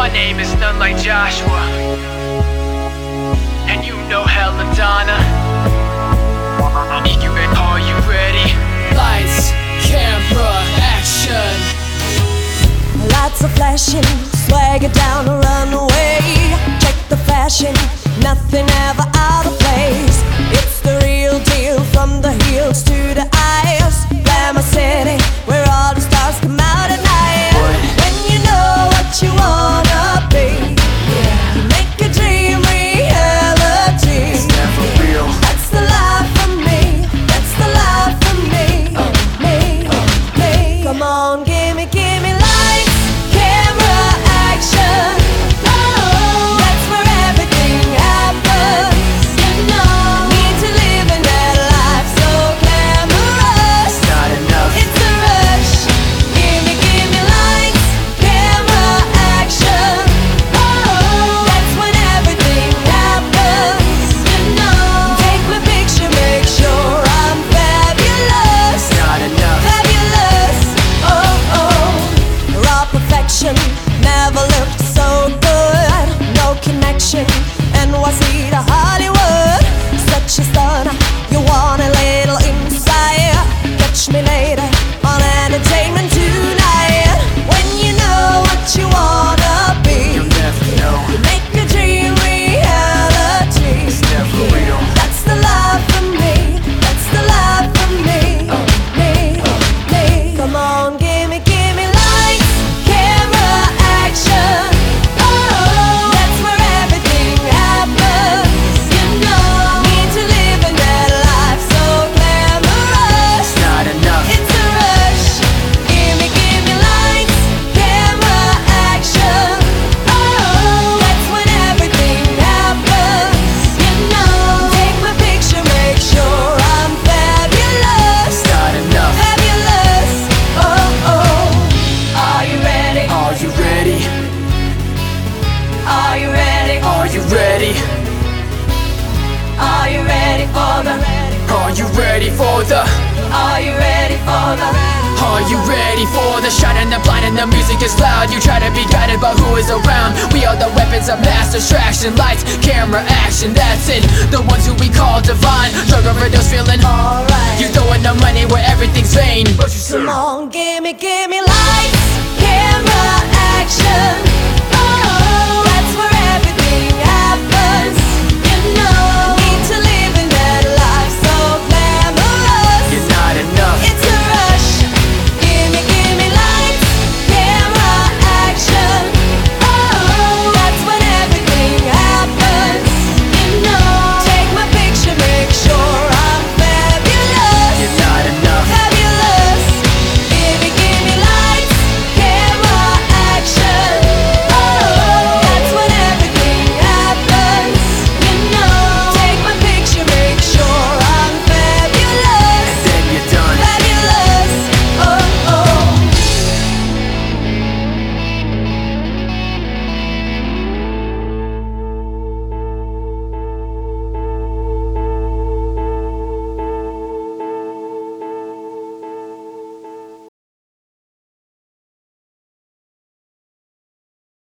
My name is none like Joshua, and you know Helladonna. Are you ready? Lights, camera, action. Lights are flashing, swagger down a runway. Check the fashion, nothing ever out of place. It's the real deal, from the heels to the eyes. Glamour City, where all the stars come out at night. When you know what you wanna be, you make a dream reality. It's never real. That's the life for me, that's the life for me, me. Come on, give me lights, camera, action. Oh, that's where everything happens. You know, need to live in that life so glamorous. Not enough. It's a rush. Give me lights, camera, action. Oh, that's when everything happens. You know, take my picture, make sure I'm fabulous. Not enough. Fabulous, raw perfection, never looked so good. No connection, NYC to Hollywood. Such a stunner, you want a little insight. Catch me later on Entertainment Tonight. When you know what you wanna be, You'll never know. you make a dream reality. It's never real. That's the life for me, that's the life for me, me. Come on, give me lights, camera, action. Oh, that's where everything happens. You know, need to live in that life so glamorous. Not enough. It's a rush. Give me lights, camera, action. Oh, that's when everything happens. You know, take my picture, make sure I'm fabulous. Not enough. Fabulous. Are you ready? Are you ready? Are you ready? Are you ready? Are you ready for the? Are you ready for the? Are you ready for the? Are you ready for the shine and the blind and the music is loud? You try to be guided but who is around? We are the weapons of mass distraction. Lights, camera, action, that's it. The ones who we call divine. Drug overdose feeling Alright. You throwing the money where everything's vain. But you Come on, give me lights,